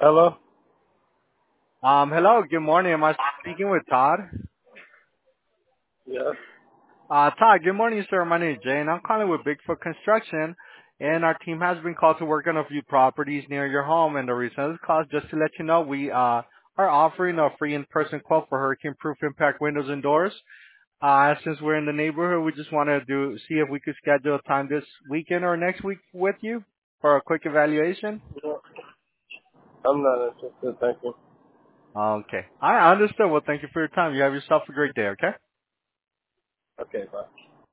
Hello? Hello, good morning. Am I speaking with Todd? Yes. Todd, good morning, sir. My name is Jay, and I'm calling with Bigfoot Construction, and our team has been called to work on a few properties near your home. And the reason of this call is just to let you know we are offering a free in-person quote for hurricane-proof impact windows and doors. Since we're in the neighborhood, we just want to see if we could schedule a time this weekend or next week with you for a quick evaluation. No, I'm not interested, thank you. Okay, I understand. Well, thank you for your time. You have yourself a great day. Okay. Okay, bye.